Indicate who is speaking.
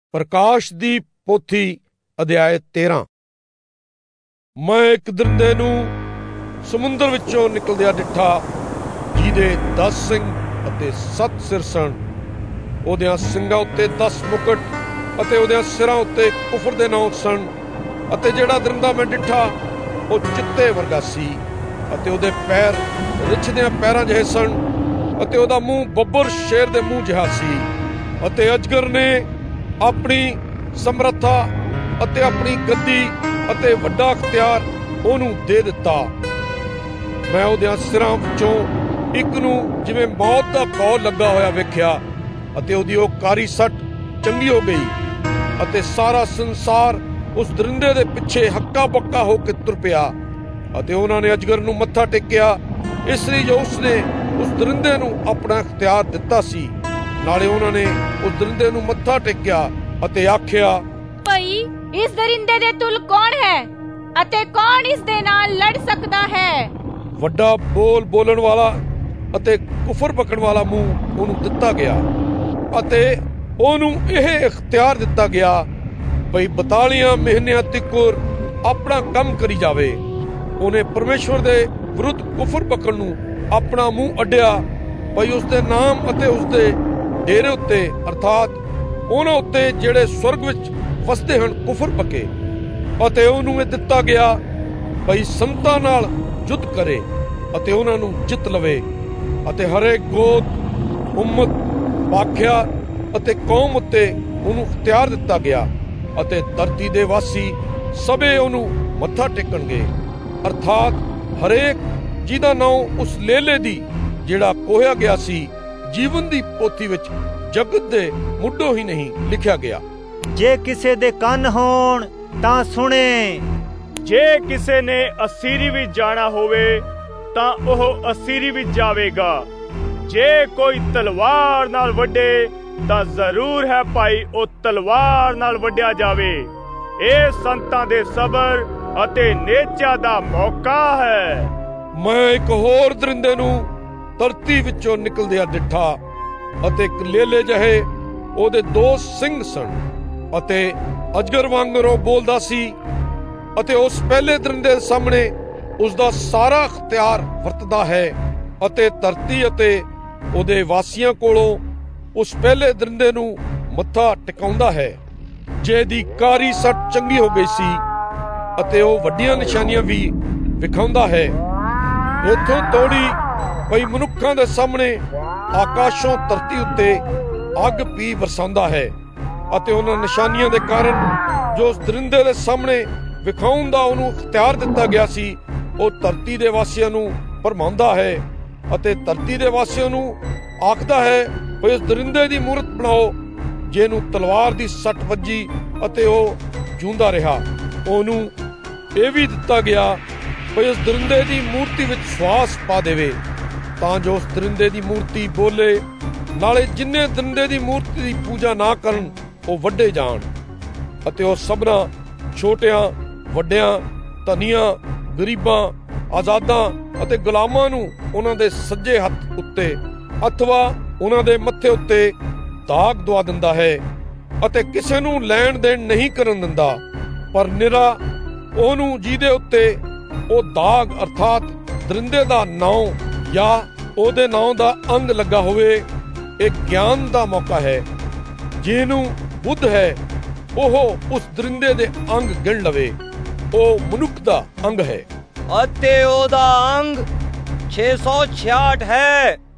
Speaker 1: ਪ੍ਰਕਾਸ਼ ਦੀ ਪੋਥੀ ਅਧਿਆਇ 13। ਮੈਂ ਇੱਕ ਦਰਿੰਦੇ ਨੂੰ ਸਮੁੰਦਰ ਵਿੱਚੋਂ ਨਿਕਲਦਿਆਂ ਡਿੱਠਾ, ਜਿਹਦੇ 10 ਸਿੰਘ ਅਤੇ 7 ਸਿਰ ਸਨ। ਉਹਦਿਆਂ ਸਿੰਘਾਂ ਉੱਤੇ 10 ਮੁਕਟ ਅਤੇ ਉਹਦਿਆਂ ਸਿਰਾਂ ਉੱਤੇ ਕੁਫਰ ਦੇ ਨਾਂ ਸਨ। ਅਤੇ ਜਿਹੜਾ ਦਰਿੰਦਾ ਮੈਂ ਡਿੱਠਾ ਉਹ ਚਿੱਤੇ ਵਰਗਾ ਸੀ, ਅਤੇ ਉਹਦੇ ਪੈਰ ਰਿੱਛ ਦਿਆਂ ਪੈਰਾਂ ਜਿਹੇ ਸਨ, ਅਤੇ ਉਹਦਾ ਮੂੰਹ ਬੱਬਰ ਸ਼ੇਰ ਦੇ ਮੂੰਹ ਜਿਹਾ ਸੀ। ਅਤੇ ਅਜਗਰ ਨੇ ਆਪਣੀ ਸਮਰੱਥਾ ਅਤੇ ਆਪਣੀ ਗੱਦੀ ਅਤੇ ਵੱਡਾ ਅਖਤਿਆਰ ਉਹਨੂੰ ਦੇ ਦਿੱਤਾ। ਮੈਂ ਉਹਦਿਆਂ ਸਿਰਾਂ ਵਿੱਚੋਂ ਇੱਕ ਨੂੰ ਜਿਵੇਂ ਮੌਤ ਦਾ ਭੌ ਲੱਗਾ ਹੋਇਆ ਵੇਖਿਆ, ਅਤੇ ਉਹਦੀ ਉਹ ਕਾਰੀ ਸੱਟ ਚੰਗੀ ਹੋ ਗਈ। ਅਤੇ ਸਾਰਾ ਸੰਸਾਰ ਉਸ ਦਰਿੰਦੇ ਦੇ ਪਿੱਛੇ ਹੱਕਾ ਬੱਕਾ ਹੋ ਕੇ ਤੁਰ ਪਿਆ। ਅਤੇ ਉਹਨਾਂ ਨੇ ਅਜਗਰ ਨੂੰ ਮੱਥਾ ਟੇਕਿਆ, ਇਸ ਲਈ ਜੋ ਉਸਨੇ ਉਸ ਦਰਿੰਦੇ ਨੂੰ ਆਪਣਾ ਅਖਤਿਆਰ ਦਿੱਤਾ ਸੀ। ਨਾਲੇ ਉਹਨਾਂ ਨੇ ਉਸ ਦਰਿੰਦੇ ਨੂੰ ਮੱਥਾ ਟੇਕਿਆ ਅਤੇ ਆਖਿਆ,
Speaker 2: ਭਈ ਇਸ ਦਰਿੰਦੇ ਦੇ ਤੁਲ ਕੌਣ ਹੈ ਅਤੇ ਕੌਣ ਇਸ ਦੇ ਨਾਲ ਲੜ ਸਕਦਾ ਹੈ?
Speaker 1: ਵੱਡਾ ਬੋਲ ਬੋਲਣ ਵਾਲਾ ਅਤੇ ਕੁਫਰ ਬਕਣ ਵਾਲਾ ਮੂੰਹ ਉਹਨੂੰ ਦਿੱਤਾ ਗਿਆ, ਅਤੇ ਉਹਨੂੰ ਇਹ ਇਖਤਿਆਰ ਦਿੱਤਾ ਗਿਆ ਭਈ 42 ਮਹੀਨਿਆਂ ਤੀਕਰ ਆਪਣਾ ਕੰਮ ਕਰੀ ਜਾਵੇ। ਉਹਨੇ ਪਰਮੇਸ਼ਵਰ ਦੇ ਵਿਰੁੱਧ ਕੁਫਰ ਬਕਣ ਨੂੰ ਆਪਣਾ ਮੂੰਹ ਅੱਡਿਆ, ਭਈ ਉਸਦੇ ਨਾਮ ਅਤੇ ਉਸਦੇ ਡੇਰੇ ਉੱਤੇ ਅਰਥਾਤ ਉਹਨਾਂ ਉੱਤੇ ਜਿਹੜੇ ਸਵਰਗ ਵਿੱਚ ਵਸਦੇ ਹਨ ਕੁਫਰ ਬਕੇ। ਅਤੇ ਉਹਨੂੰ ਇਹ ਦਿੱਤਾ ਗਿਆ ਭਈ ਸੰਤਾਂ ਨਾਲ ਯੁੱਧ ਕਰੇ ਅਤੇ ਉਹਨਾਂ ਨੂੰ ਜਿੱਤ ਲਵੇ। ਅਤੇ ਹਰੇਕ ਗੋਤ, ਉਮਤ, ਭਾਖਿਆ ਅਤੇ ਕੌਮ ਉੱਤੇ ਉਹਨੂੰ ਅਖਤਿਆਰ ਦਿੱਤਾ ਗਿਆ। ਅਤੇ ਧਰਤੀ ਦੇ ਵਾਸੀ ਸਭੇ ਉਹਨੂੰ ਮੱਥਾ ਟੇਕਣਗੇ, ਅਰਥਾਤ ਹਰੇਕ ਜਿਹਦਾ ਨਾਂ ਉਸ ਲੇਲੇ ਦੀ ਜਿਹੜਾ ਕੋਹਿਆ ਗਿਆ ਸੀ ਜੀਵਨ ਦੀ ਪੋਥੀ ਵਿੱਚ ਜਗਤ ਦੇ ਮੁੱਢੋਂ ਹੀ ਨਹੀਂ ਲਿਖਿਆ ਗਿਆ।
Speaker 3: ਜੇ ਕਿਸੇ ਦੇ ਕੰਨ ਹੋਣ ਤਾਂ ਸੁਣੇ।
Speaker 4: ਜੇ ਕਿਸੇ ਨੇ ਅਸੀਰੀ ਵਿੱਚ ਜਾਣਾ ਹੋਵੇ ਤਾਂ ਉਹ ਅਸੀਰੀ ਵਿੱਚ ਜਾਵੇਗਾ। ਜੇ ਕੋਈ ਤਲਵਾਰ ਨਾਲ ਵੱਢੇ ਤਾਂ ਜ਼ਰੂਰ ਹੈ ਭਾਈ ਉਹ ਤਲਵਾਰ ਨਾਲ ਵੱਢਿਆ ਜਾਵੇ। ਇਹ ਸੰਤਾਂ ਦੇ ਸਬਰ ਅਤੇ ਨੇਚਾ ਦਾ ਮੌਕਾ ਹੈ।
Speaker 1: ਮੈਂ ਇੱਕ ਹੋਰ ਦਰਿੰਦੇ ਨੂੰ ਧਰਤੀ ਵਿੱਚੋਂ ਨਿਕਲਦਿਆਂ ਡਿੱਠਾ, ਅਤੇ ਇੱਕ ਲੇਲੇ ਜਿਹੇ ਉਹਦੇ 2 ਸਿੰਘ ਸਨ, ਅਤੇ ਅਜਗਰ ਵਾਂਗਰੋਂ ਬੋਲਦਾ ਸੀ। ਅਤੇ ਉਸ ਪਹਿਲੇ ਦਰਿੰਦੇ ਦੇ ਸਾਹਮਣੇ ਉਸਦਾ ਸਾਰਾ ਅਖਤਿਆਰ ਵਰਤਦਾ ਹੈ, ਅਤੇ ਧਰਤੀ ਅਤੇ ਉਹਦੇ ਵਾਸੀਆਂ ਕੋਲੋਂ ਉਸ ਪਹਿਲੇ ਦਰਿੰਦੇ ਨੂੰ ਮੱਥਾ ਟਿਕਾਉਂਦਾ ਹੈ, ਜਿਹਦੀ ਕਾਰੀ ਸੱਟ ਚੰਗੀ ਹੋ ਗਈ ਸੀ। ਅਤੇ ਉਹ ਵੱਡੀਆਂ ਨਿਸ਼ਾਨੀਆਂ ਵੀ ਵਿਖਾਉਂਦਾ ਹੈ, ਇੱਥੋਂ ਤੋੜੀ ਭਈ ਮਨੁੱਖਾਂ ਦੇ ਸਾਹਮਣੇ ਆਕਾਸ਼ੋਂ ਧਰਤੀ ਉੱਤੇ ਅੱਗ ਪੀ ਵਰਸਾਉਂਦਾ ਹੈ। ਅਤੇ ਉਹਨਾਂ ਨਿਸ਼ਾਨੀਆਂ ਦੇ ਕਾਰਨ ਜੋ ਉਸ ਦਰਿੰਦੇ ਦੇ ਸਾਹਮਣੇ ਵਿਖਾਉਣ ਦਾ ਉਹਨੂੰ ਅਖਤਿਆਰ ਦਿੱਤਾ ਗਿਆ ਸੀ, ਉਹ ਧਰਤੀ ਦੇ ਵਾਸੀਆਂ ਨੂੰ ਭਰਮਾਉਂਦਾ ਹੈ। ਅਤੇ ਧਰਤੀ ਦੇ ਵਾਸੀਆਂ ਨੂੰ ਆਖਦਾ ਹੈ ਭਈ ਉਸ ਦਰਿੰਦੇ ਦੀ ਮੂਰਤ ਬਣਾਓ, ਜਿਹਨੂੰ ਤਲਵਾਰ ਦੀ ਸੱਟ ਵੱਜੀ ਅਤੇ ਉਹ ਜਿਉਂਦਾ ਰਿਹਾ। ਉਹਨੂੰ ਇਹ ਵੀ ਦਿੱਤਾ ਗਿਆ ਭਈ ਉਸ ਦਰਿੰਦੇ ਦੀ ਮੂਰਤੀ ਵਿੱਚ ਸਵਾਸ ਪਾ ਦੇਵੇ, ਤਾਂ ਜੋ ਉਸ ਦਰਿੰਦੇ ਦੀ ਮੂਰਤੀ ਬੋਲੇ। ਨਾਲੇ ਜਿੰਨੇ ਦਰਿੰਦੇ ਦੀ ਮੂਰਤੀ ਦੀ ਪੂਜਾ ਨਾ ਕਰਨ ਉਹ ਵੱਢੇ ਜਾਣ। ਅਤੇ ਉਹ ਸਭਨਾਂ ਛੋਟਿਆਂ ਵੱਡਿਆਂ, ਧਨੀਆਂ, ਗਰੀਬਾਂ, ਆਜ਼ਾਦਾਂ ਅਤੇ ਗੁਲਾਮਾਂ ਨੂੰ ਉਹਨਾਂ ਦੇ ਸੱਜੇ ਹੱਥ ਉੱਤੇ ਅਥਵਾ ਉਹਨਾਂ ਦੇ ਮੱਥੇ ਉੱਤੇ ਦਾਗ ਦਵਾ ਦਿੰਦਾ ਹੈ, ਅਤੇ ਕਿਸੇ ਨੂੰ ਲੈਣ ਦੇਣ ਨਹੀਂ ਕਰਨ ਦਿੰਦਾ, ਪਰ ਨਿਰਾ ਉਹਨੂੰ ਜਿਹਦੇ ਉੱਤੇ ਉਹ ਦਾਗ ਅਰਥਾਤ ਦਰਿੰਦੇ ਦਾ ਨਾਂ ਜਾਂ ਉਹਦੇ ਨਾਂ ਦਾ ਅੰਗ ਲੱਗਾ ਹੋਵੇ। ਇਹ ਗਿਆਨ ਦਾ ਮੌਕਾ ਹੈ। ਜਿਹਨੂੰ ਬੁੱਧ ਹੈ ਉਹ ਉਸ ਦਰਿੰਦੇ ਦੇ ਅੰਗ ਗਿਣ ਲਵੇ, ਉਹ ਮਨੁੱਖ ਦਾ ਅੰਗ ਹੈ।
Speaker 3: ਅਤੇ ਉਹਦਾ ਅੰਗ 666 ਹੈ।